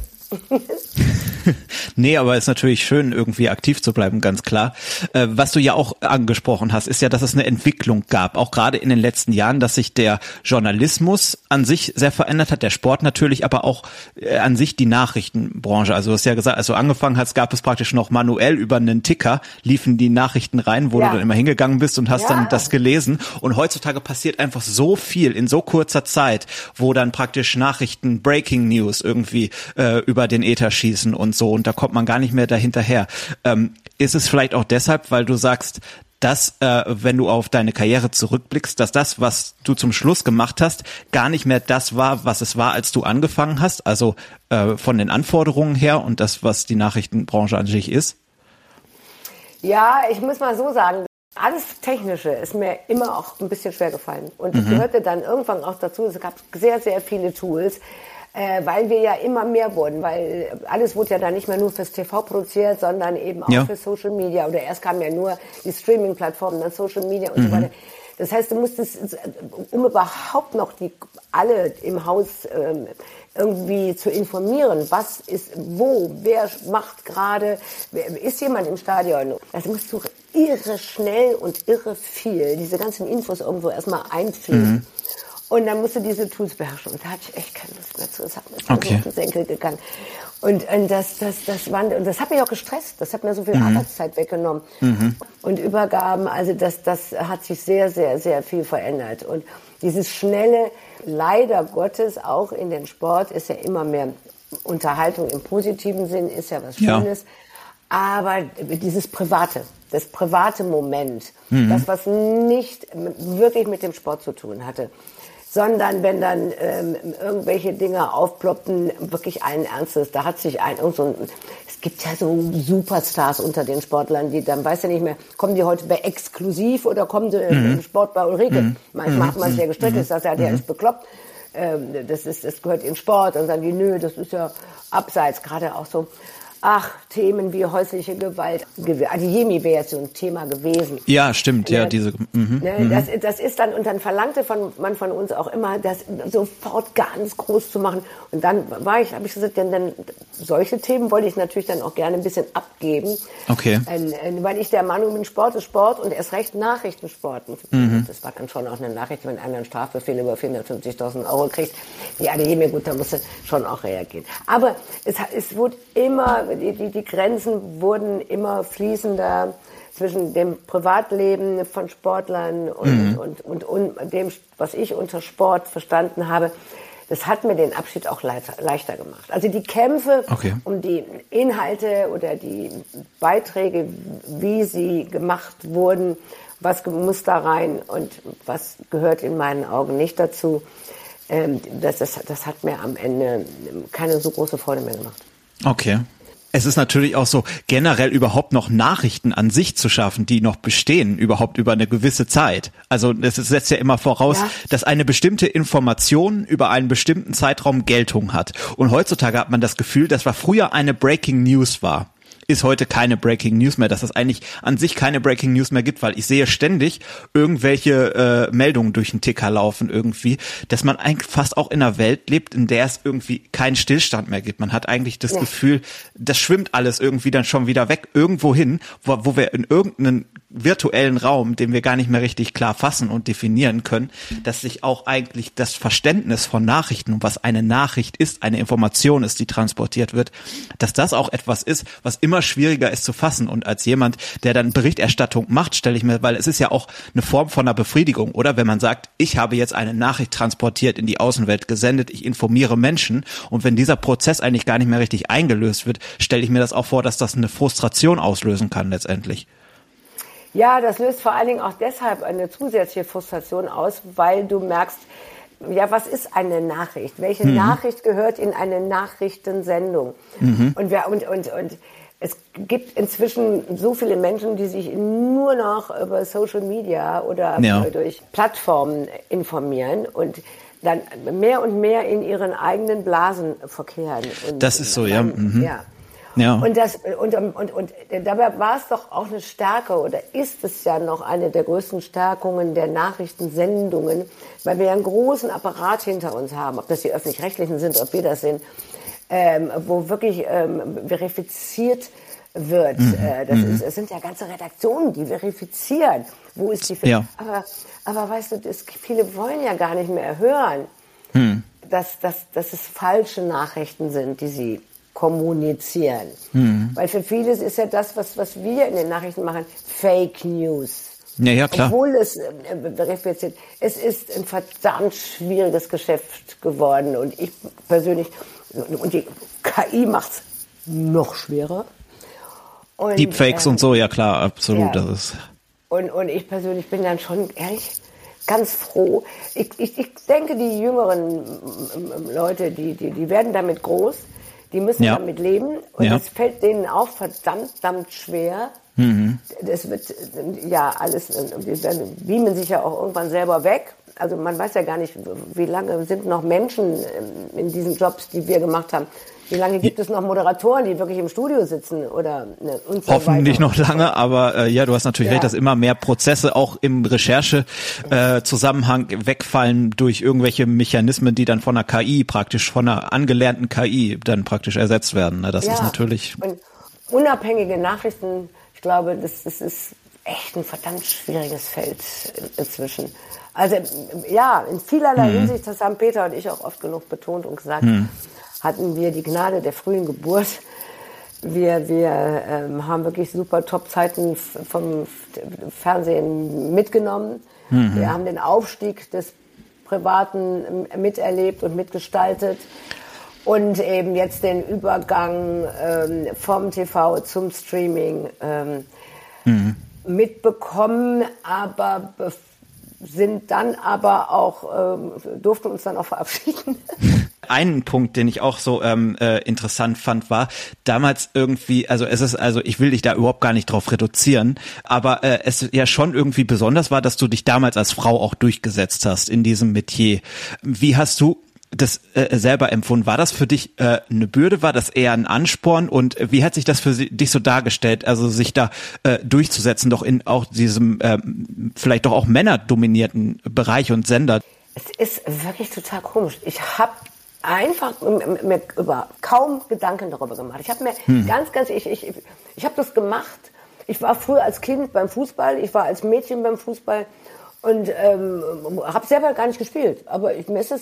Nee, aber ist natürlich schön, irgendwie aktiv zu bleiben, ganz klar. Was du ja auch angesprochen hast, ist ja, dass es eine Entwicklung gab, auch gerade in den letzten Jahren, dass sich der Journalismus an sich sehr verändert hat, der Sport natürlich, aber auch an sich die Nachrichtenbranche. Also du hast ja gesagt, als du angefangen hast, gab es praktisch noch manuell über einen Ticker, liefen die Nachrichten rein, wo du dann immer hingegangen bist und hast dann das gelesen. Und heutzutage passiert einfach so viel in so kurzer Zeit, wo dann praktisch Nachrichten, Breaking News irgendwie über den Äther schießen und so, und da kommt man gar nicht mehr dahinterher. Ist es vielleicht auch deshalb, weil du sagst, dass, wenn du auf deine Karriere zurückblickst, dass das, was du zum Schluss gemacht hast, gar nicht mehr das war, was es war, als du angefangen hast, also von den Anforderungen her und das, was die Nachrichtenbranche an sich ist? Ja, ich muss mal so sagen, alles Technische ist mir immer auch ein bisschen schwer gefallen. Und es gehörte dann irgendwann auch dazu, es gab sehr, sehr viele Tools, weil wir ja immer mehr wurden, weil alles wurde ja dann nicht mehr nur fürs TV produziert, sondern eben auch für Social Media. Oder erst kamen ja nur die Streaming-Plattformen, dann Social Media und so weiter. Das heißt, du musstest, um überhaupt noch alle im Haus irgendwie zu informieren, was ist wo, wer macht gerade, ist jemand im Stadion. Das musst du irre schnell und irre viel. Diese ganzen Infos irgendwo erstmal einfließen. Und dann musst du diese Tools beherrschen. Und da hatte ich echt keine Lust mehr zu. Das hat mir so auf den Senkel gegangen. Und das hat mich auch gestresst. Das hat mir so viel Arbeitszeit weggenommen. Und Übergaben, also das hat sich sehr, sehr, sehr viel verändert. Und dieses schnelle, leider Gottes, auch in den Sport, ist ja immer mehr Unterhaltung im positiven Sinn, ist ja was Schönes. Aber das private Moment, das, was nicht wirklich mit dem Sport zu tun hatte, sondern wenn dann irgendwelche Dinge aufploppten, wirklich allen Ernstes, da hat sich es gibt ja so Superstars unter den Sportlern, die dann, weiß ja nicht mehr, kommen die heute bei Exklusiv oder kommen die im Sport bei Ulrike? Manchmal hat man sich ja gestritten, ich sage, der ist bekloppt, das gehört in Sport, und dann das ist ja abseits, gerade auch so. Themen wie häusliche Gewalt. Adeyemi wäre jetzt so ein Thema gewesen. Ja, stimmt, ja, diese. Das ist dann, und dann verlangte man von uns auch immer, das sofort ganz groß zu machen. Und dann habe ich gesagt, denn solche Themen wollte ich natürlich dann auch gerne ein bisschen abgeben. Okay. Weil ich der Meinung bin, Sport ist Sport und erst recht Nachrichtensport. Das war dann schon auch eine Nachricht, wenn einer einen Strafbefehl über 450.000 € kriegt. Die Adeyemi, gut, da musste schon auch reagieren. Aber es wurde immer, die Grenzen wurden immer fließender zwischen dem Privatleben von Sportlern und dem, was ich unter Sport verstanden habe. Das hat mir den Abschied auch leichter gemacht. Also die Kämpfe um die Inhalte oder die Beiträge, wie sie gemacht wurden, was muss da rein und was gehört in meinen Augen nicht dazu, das hat mir am Ende keine so große Freude mehr gemacht. Okay. Es ist natürlich auch so, generell überhaupt noch Nachrichten an sich zu schaffen, die noch bestehen, überhaupt über eine gewisse Zeit. Also es setzt ja immer voraus, dass eine bestimmte Information über einen bestimmten Zeitraum Geltung hat. Und heutzutage hat man das Gefühl, dass was früher eine Breaking News war, ist heute keine Breaking News mehr, dass es eigentlich an sich keine Breaking News mehr gibt, weil ich sehe ständig irgendwelche Meldungen durch den Ticker laufen irgendwie, dass man eigentlich fast auch in einer Welt lebt, in der es irgendwie keinen Stillstand mehr gibt. Man hat eigentlich das Gefühl, das schwimmt alles irgendwie dann schon wieder weg, irgendwo hin, wo wir in irgendeinen virtuellen Raum, den wir gar nicht mehr richtig klar fassen und definieren können, dass sich auch eigentlich das Verständnis von Nachrichten und was eine Nachricht ist, eine Information ist, die transportiert wird, dass das auch etwas ist, was immer schwieriger ist zu fassen. Und als jemand, der dann Berichterstattung macht, stelle ich mir, weil es ist ja auch eine Form von einer Befriedigung, oder? Wenn man sagt, ich habe jetzt eine Nachricht transportiert, in die Außenwelt gesendet, ich informiere Menschen, und wenn dieser Prozess eigentlich gar nicht mehr richtig eingelöst wird, stelle ich mir das auch vor, dass das eine Frustration auslösen kann letztendlich. Ja, das löst vor allen Dingen auch deshalb eine zusätzliche Frustration aus, weil du merkst, ja, was ist eine Nachricht? Welche Nachricht gehört in eine Nachrichtensendung? Und es gibt inzwischen so viele Menschen, die sich nur noch über Social Media oder durch Plattformen informieren und dann mehr und mehr in ihren eigenen Blasen verkehren. Und das ist so, ja. Ja. Und dabei war es doch auch eine Stärke oder ist es ja noch eine der größten Stärkungen der Nachrichtensendungen, weil wir ja einen großen Apparat hinter uns haben, ob das die Öffentlich-Rechtlichen sind, ob wir das sind, wo wirklich verifiziert wird. Es sind ja ganze Redaktionen, die verifizieren, wo ist die... Aber weißt du, viele wollen ja gar nicht mehr hören, dass es falsche Nachrichten sind, die sie kommunizieren. Weil für vieles ist ja das, was wir in den Nachrichten machen, Fake News. Ja, klar. Obwohl es verifiziert. Es ist ein verdammt schwieriges Geschäft geworden und ich persönlich, und die KI macht's noch schwerer. Und, Deepfakes und so, ja klar, absolut. Ja. Das ist. Und ich persönlich bin dann schon ehrlich ganz froh. Ich denke, die jüngeren Leute, die werden damit groß. Die müssen damit leben und das fällt denen auch verdammt schwer. Das wird alles, die beamen sich ja auch irgendwann selber weg. Also man weiß ja gar nicht, wie lange sind noch Menschen in diesen Jobs, die wir gemacht haben. Wie lange gibt es noch Moderatoren, die wirklich im Studio sitzen oder und so hoffentlich weiter. noch lange, aber du hast natürlich recht, dass immer mehr Prozesse auch im Recherche-Zusammenhang wegfallen durch irgendwelche Mechanismen, die dann von einer KI praktisch, von einer angelernten KI dann praktisch ersetzt werden. Das ist natürlich... Und unabhängige Nachrichten, ich glaube, das ist echt ein verdammt schwieriges Feld inzwischen. Also ja, in vielerlei Hinsicht, das haben Peter und ich auch oft genug betont und gesagt, hatten wir die Gnade der frühen Geburt. Wir haben wirklich super Top-Zeiten vom Fernsehen mitgenommen. Wir haben den Aufstieg des Privaten miterlebt und mitgestaltet. Und eben jetzt den Übergang vom TV zum Streaming mitbekommen, aber sind dann aber auch, durften uns dann auch verabschieden. Einen Punkt, den ich auch so interessant fand, war damals irgendwie, also ich will dich da überhaupt gar nicht drauf reduzieren, aber es ja schon irgendwie besonders war, dass du dich damals als Frau auch durchgesetzt hast in diesem Metier. Wie hast du das selber empfunden? War das für dich eine Bürde? War das eher ein Ansporn? Und wie hat sich das für dich so dargestellt? Also sich da durchzusetzen, doch in auch diesem vielleicht doch auch männerdominierten Bereich und Sender. Es ist wirklich total komisch. Ich habe einfach mir kaum Gedanken darüber gemacht. Ich habe mir ich habe das gemacht. Ich war früher als Kind beim Fußball, ich war als Mädchen beim Fußball und habe selber gar nicht gespielt. Aber mir ist es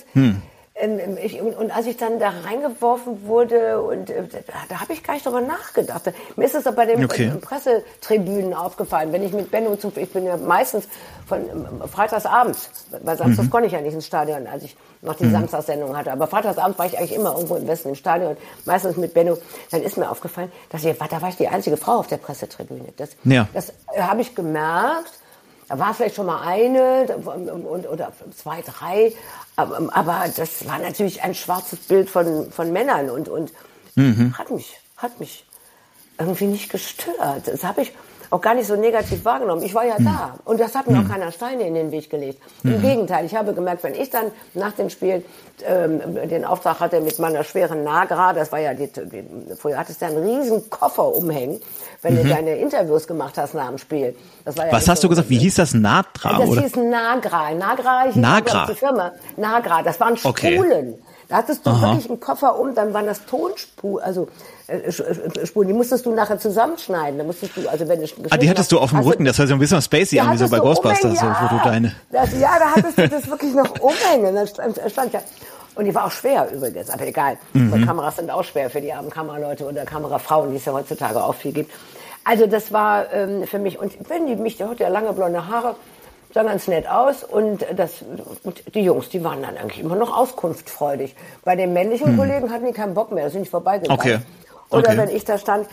und als ich dann da reingeworfen wurde und da habe ich gar nicht drüber nachgedacht. Mir ist es aber bei den Pressetribünen aufgefallen, wenn ich mit Benno ich bin ja meistens von freitagsabends, weil samstags konnte ich ja nicht ins Stadion, als ich noch die Samstagssendung hatte, aber freitagsabends war ich eigentlich immer irgendwo im Westen im Stadion, meistens mit Benno. Dann ist mir aufgefallen, da war ich die einzige Frau auf der Pressetribüne. Das habe ich gemerkt. Da war vielleicht schon mal eine oder 2, 3, aber das war natürlich ein schwarzes Bild von Männern und hat mich irgendwie nicht gestört. Das habe ich auch gar nicht so negativ wahrgenommen. Ich war ja da und das hat mir auch keiner Steine in den Weg gelegt. Im Gegenteil, ich habe gemerkt, wenn ich dann nach dem Spiel den Auftrag hatte mit meiner schweren Nagra, das war ja früher hattest du einen riesen Koffer umhängen, wenn du deine Interviews gemacht hast nach dem Spiel. Das war ja was hast du gesagt? Wie hieß das? Nagra? Das hieß Nagra. Nagra hieß die Firma. Nagra, das waren Spulen. Da hattest du wirklich einen Koffer dann waren das Tonspulen, also Spulen, die musstest du nachher zusammenschneiden. Da musstest du, also wenn die hattest du auf dem Rücken, das hört sich ein bisschen Spacey an, wie so bei Ghostbusters, wo du deine... da hattest du das wirklich noch umhängen. Dann stand ja. Und die war auch schwer übrigens, aber egal. Weil Kameras sind auch schwer für die armen Kameraleute oder Kamerafrauen, die es ja heutzutage auch viel gibt. Also das war für mich, und wenn der hat ja lange blonde Haare, sah ganz nett aus und die Jungs, die waren dann eigentlich immer noch auskunftsfreudig. Bei den männlichen Kollegen hatten die keinen Bock mehr, da sind die vorbeigegangen. Okay. Oder wenn ich da stand,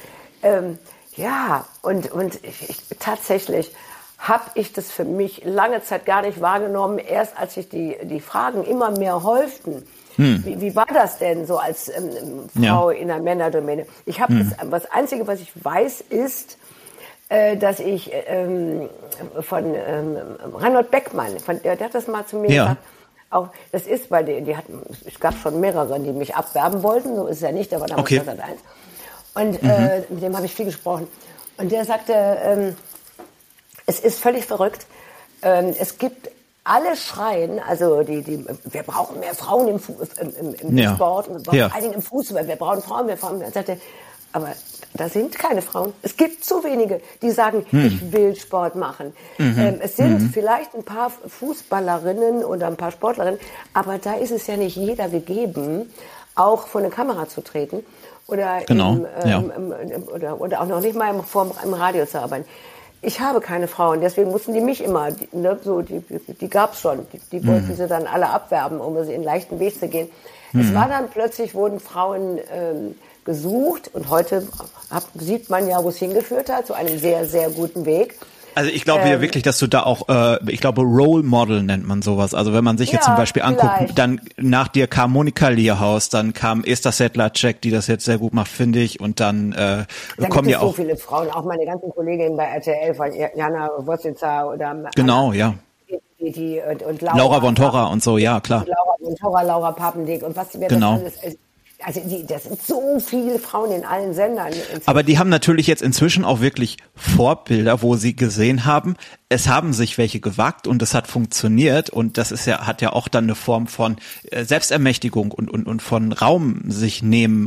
tatsächlich habe ich das für mich lange Zeit gar nicht wahrgenommen, erst als sich die Fragen immer mehr häuften. Wie war das denn so als Frau in der Männerdomäne? Ich habe das Einzige, was ich weiß, ist, dass ich von Reinhold Beckmann, der hat das mal zu mir gesagt, auch, das ist, weil es gab schon mehrere, die mich abwerben wollten, so ist es ja nicht, aber damals war das eins. Und mit dem habe ich viel gesprochen. Und der sagte, es ist völlig verrückt, es gibt alle schreien, also wir brauchen mehr Frauen im Sport, und vor allen Dingen im Fußball, wir brauchen Frauen, Er sagte, aber da sind keine Frauen. Es gibt zu wenige, die sagen, ich will Sport machen. Es sind vielleicht ein paar Fußballerinnen oder ein paar Sportlerinnen, aber da ist es ja nicht jeder gegeben, auch vor eine Kamera zu treten oder, oder auch noch nicht mal im Radio zu arbeiten. Ich habe keine Frauen, deswegen mussten die mich immer, die gab's schon, die wollten sie dann alle abwerben, um sie in leichten Weg zu gehen. Es war dann plötzlich, wurden Frauen gesucht und heute sieht man ja, wo es hingeführt hat, zu einem sehr, sehr guten Weg. Also ich glaube ja wirklich, dass du da auch, ich glaube Role Model nennt man sowas. Also wenn man sich jetzt zum Beispiel anguckt, dann nach dir kam Monika Lierhaus, dann kam Esther Sedlacek, die das jetzt sehr gut macht, finde ich, und dann kommen ja auch so viele Frauen, auch meine ganzen Kolleginnen bei RTL, von Jana Wositzer oder genau, Anna, und Laura von Torra und so, ja klar. Laura von Torra, Laura Papendick und was das alles ist. Also das sind so viele Frauen in allen Sendern. Aber die haben natürlich jetzt inzwischen auch wirklich Vorbilder, wo sie gesehen haben, es haben sich welche gewagt und es hat funktioniert und das ist hat ja auch dann eine Form von Selbstermächtigung und von Raum sich nehmen und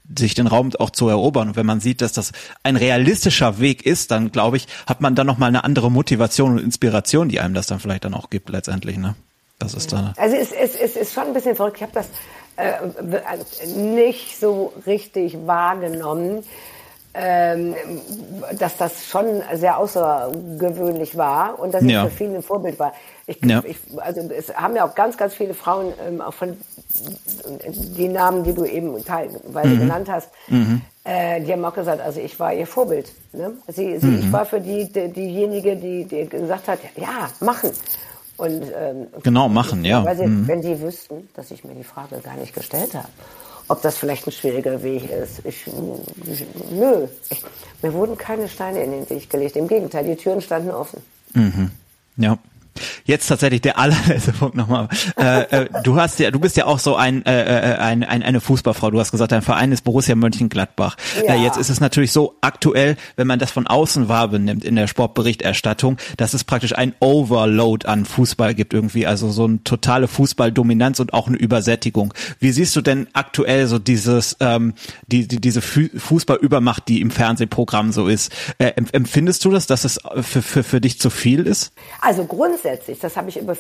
sich den Raum auch zu erobern. Und wenn man sieht, dass das ein realistischer Weg ist, dann glaube ich, hat man dann nochmal eine andere Motivation und Inspiration, die einem das dann vielleicht dann auch gibt letztendlich, ne? Das ist dann. Also es ist schon ein bisschen verrückt. Ich habe das nicht so richtig wahrgenommen, dass das schon sehr außergewöhnlich war und dass es für viele ein Vorbild war. Also es haben ja auch ganz, ganz viele Frauen, auch von die Namen, die du eben teilweise genannt hast, die haben auch gesagt, also ich war ihr Vorbild. Ne? Ich war für diejenige, die gesagt hat, ja, machen. Und, genau, machen, ja. Weil wenn die wüssten, dass ich mir die Frage gar nicht gestellt habe, ob das vielleicht ein schwieriger Weg ist. Mir wurden keine Steine in den Weg gelegt. Im Gegenteil, die Türen standen offen. Ja. Jetzt tatsächlich der allerletzte Punkt nochmal. Du bist ja auch so eine Fußballfrau. Du hast gesagt, dein Verein ist Borussia Mönchengladbach. Ja. Jetzt ist es natürlich so aktuell, wenn man das von außen wahrnimmt in der Sportberichterstattung, dass es praktisch ein Overload an Fußball gibt irgendwie, also so eine totale Fußballdominanz und auch eine Übersättigung. Wie siehst du denn aktuell so diese Fußballübermacht, die im Fernsehprogramm so ist? Empfindest du das, dass es für dich zu viel ist? Also grundsätzlich, das habe ich über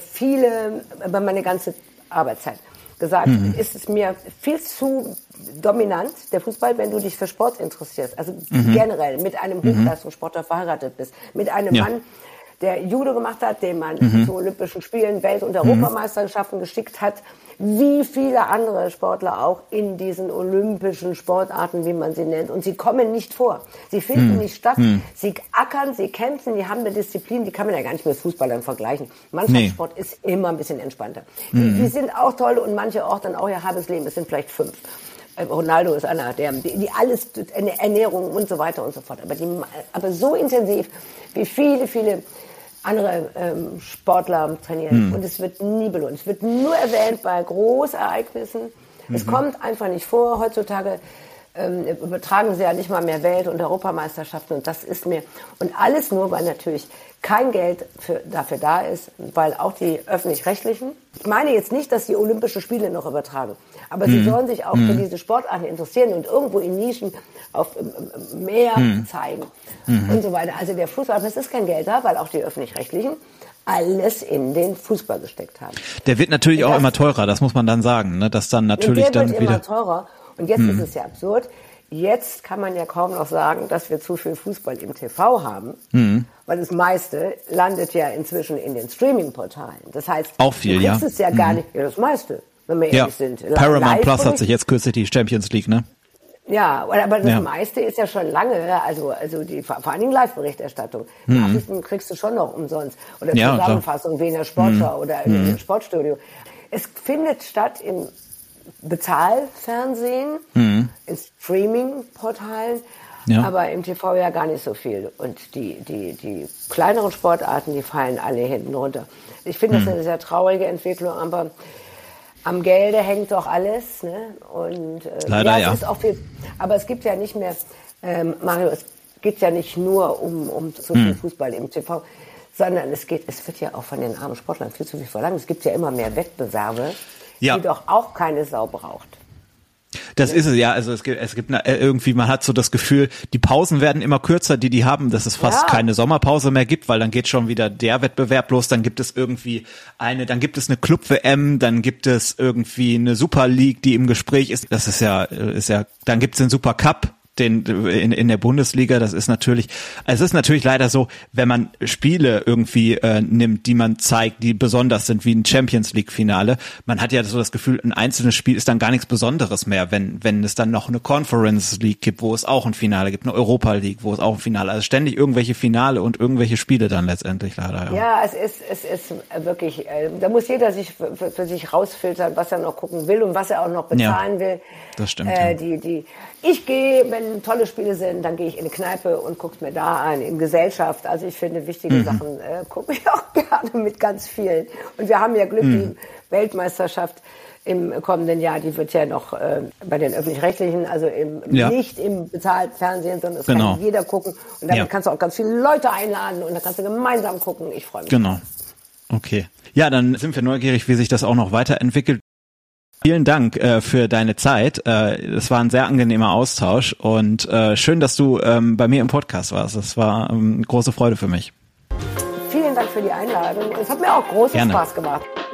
meine ganze Arbeitszeit gesagt, ist es mir viel zu dominant, der Fußball, wenn du dich für Sport interessierst. Also generell mit einem Hochleistungssportler verheiratet bist, mit einem Mann, der Judo gemacht hat, den man zu Olympischen Spielen, Welt- und Europameisterschaften geschickt hat, wie viele andere Sportler auch in diesen olympischen Sportarten, wie man sie nennt. Und sie kommen nicht vor. Sie finden nicht statt. Sie ackern, sie kämpfen, die haben eine Disziplin, die kann man ja gar nicht mit Fußballern vergleichen. Mannschaftssport ist immer ein bisschen entspannter. Die sind auch toll und manche auch dann auch ihr halbes Leben. Es sind vielleicht 5. Ronaldo ist einer, die alles, Ernährung und so weiter und so fort. Aber so intensiv, wie viele andere Sportler trainieren. Und es wird nie belohnt. Es wird nur erwähnt bei Großereignissen. Es kommt einfach nicht vor. Heutzutage übertragen sie ja nicht mal mehr Welt- und Europameisterschaften. Und das ist mir, und alles nur, weil natürlich kein Geld dafür da ist, weil auch die Öffentlich-Rechtlichen, ich meine jetzt nicht, dass die Olympische Spiele noch übertragen, aber sie sollen sich auch für diese Sportarten interessieren und irgendwo in Nischen auf mehr zeigen und so weiter. Also der Fußball, das ist kein Geld da, weil auch die Öffentlich-Rechtlichen alles in den Fußball gesteckt haben. Der wird natürlich auch immer teurer, das muss man dann sagen, ne? Dass dann natürlich der dann wird wieder immer teurer. Und jetzt ist es ja absurd. Jetzt kann man ja kaum noch sagen, dass wir zu viel Fußball im TV haben, weil das meiste landet ja inzwischen in den Streaming-Portalen. Das heißt, auch viel, du kriegst es ja gar nicht, das meiste, wenn wir ehrlich sind. Paramount Plus hat sich jetzt kürzlich die Champions League, ne? Ja, aber das meiste ist ja schon lange, also vor allen Dingen Live-Berichterstattung. Nachrichten kriegst du schon noch umsonst. Oder Zusammenfassung wie in der Sportschau oder im Sportstudio. Es findet statt im Bezahlfernsehen, in Streaming-Portalen, aber im TV ja gar nicht so viel. Und die kleineren Sportarten, die fallen alle hinten runter. Ich finde das eine sehr traurige Entwicklung, aber am Gelde hängt doch alles. Ne? Und leider, es ist auch viel, aber es gibt ja nicht mehr, Mario, es geht ja nicht nur um so viel Fußball im TV, sondern es wird ja auch von den armen Sportlern viel zu viel verlangt. Es gibt ja immer mehr Wettbewerbe, die doch auch keine Sau braucht. Das ist es ja, also es gibt irgendwie, man hat so das Gefühl, die Pausen werden immer kürzer, die haben, dass es fast keine Sommerpause mehr gibt, weil dann geht schon wieder der Wettbewerb los, dann gibt es irgendwie dann gibt es eine Club-WM, dann gibt es irgendwie eine Super League, die im Gespräch ist, das ist ja, dann gibt es den Super Cup, in der Bundesliga, das ist natürlich, es ist natürlich leider so, wenn man Spiele irgendwie nimmt, die man zeigt, die besonders sind, wie ein Champions League Finale, man hat ja so das Gefühl, ein einzelnes Spiel ist dann gar nichts Besonderes mehr, wenn es dann noch eine Conference League gibt, wo es auch ein Finale gibt, eine Europa League, wo es auch ein Finale, also ständig irgendwelche Finale und irgendwelche Spiele dann letztendlich leider. Ja, es ist wirklich, da muss jeder sich für sich rausfiltern, was er noch gucken will und was er auch noch bezahlen will. Das stimmt. Ich gehe, wenn tolle Spiele sind, dann gehe ich in eine Kneipe und gucke es mir da an, in Gesellschaft. Also ich finde, wichtige Sachen gucke ich auch gerne mit ganz vielen. Und wir haben ja Glück, die Weltmeisterschaft im kommenden Jahr, die wird ja noch bei den Öffentlich-Rechtlichen, also nicht im bezahlten Fernsehen, sondern es kann jeder gucken. Und damit kannst du auch ganz viele Leute einladen und dann kannst du gemeinsam gucken. Ich freue mich. Genau. Okay. Ja, dann sind wir neugierig, wie sich das auch noch weiterentwickelt. Vielen Dank für deine Zeit. Es war ein sehr angenehmer Austausch und schön, dass du bei mir im Podcast warst. Das war eine große Freude für mich. Vielen Dank für die Einladung. Es hat mir auch großen Spaß gemacht.